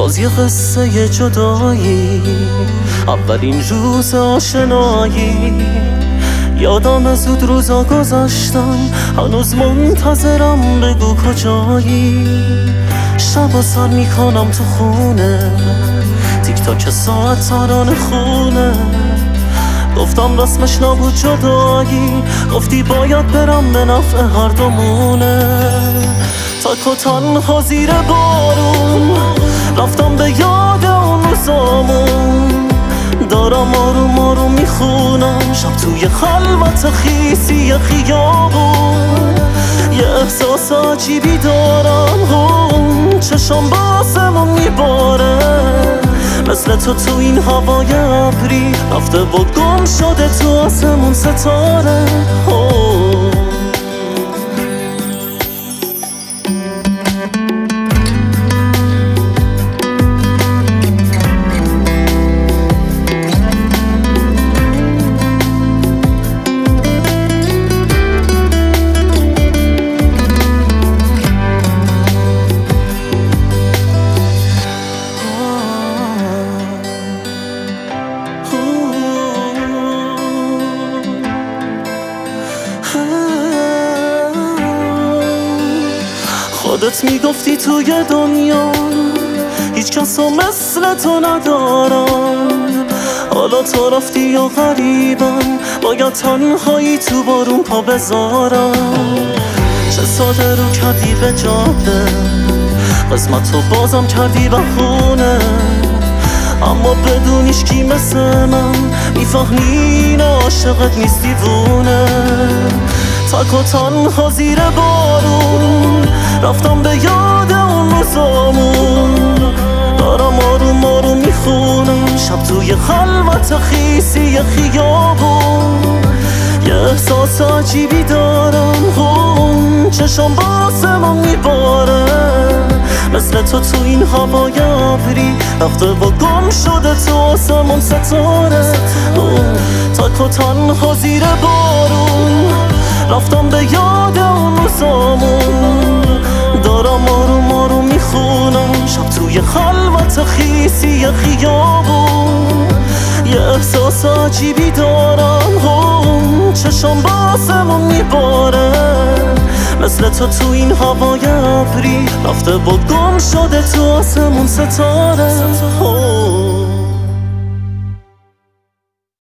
باز یه قصه جدایی، اولین روز آشنایی. یادم زود روزا گذاشتم، هنوز منتظرم بگو کجایی. شبا سر میکنم تو خونه، تیک تاک ساعت تاران خونه. گفتم رسمش نبود جدایی، گفتی باید برم به نفع هر دومونه. تک و تنها زیر بارون رفتم به یاد اون روزامون. دارم آروم آروم میخونم شب توی خلوت خیسی خیابون. یه احساس عجیبی دارم، چشم باسمون میباره. مثل تو این هوای ابری رفته و گم شده تو آسمون ستاره. خودت میگفتی توی دنیا هیچ کسو مثل تو ندارم. حالا تو رفتی یا غریبم، باید تنهایی تو بارون پا بذارم. چه ساده رو کردی به جاده، قسمت رو بازم کردی بخونه. اما بدونیش کی مثل من میفهمی این عاشقت نیست دیوونه. تک و تنها زیر بارون رفتم به یاد اون روزامون. دارم آروم آروم میخونم شب توی خلوت خیسی خیابون. یه احساس عجیبی دارم، چشم باسمون میباره. مثل تو این هوای ابری رفته و گم شده تو آسمون ستاره. تک و تنها زیر بارون رفتم به یاد اون روزامون. دارم آروم آروم میخونم شب توی خلوت خیسی خیابون. یه احساس عجیبی دارم، چشم باسمون میباره. مثل تو این هوای ابری رفته و گم شده تو آسمون ستاره.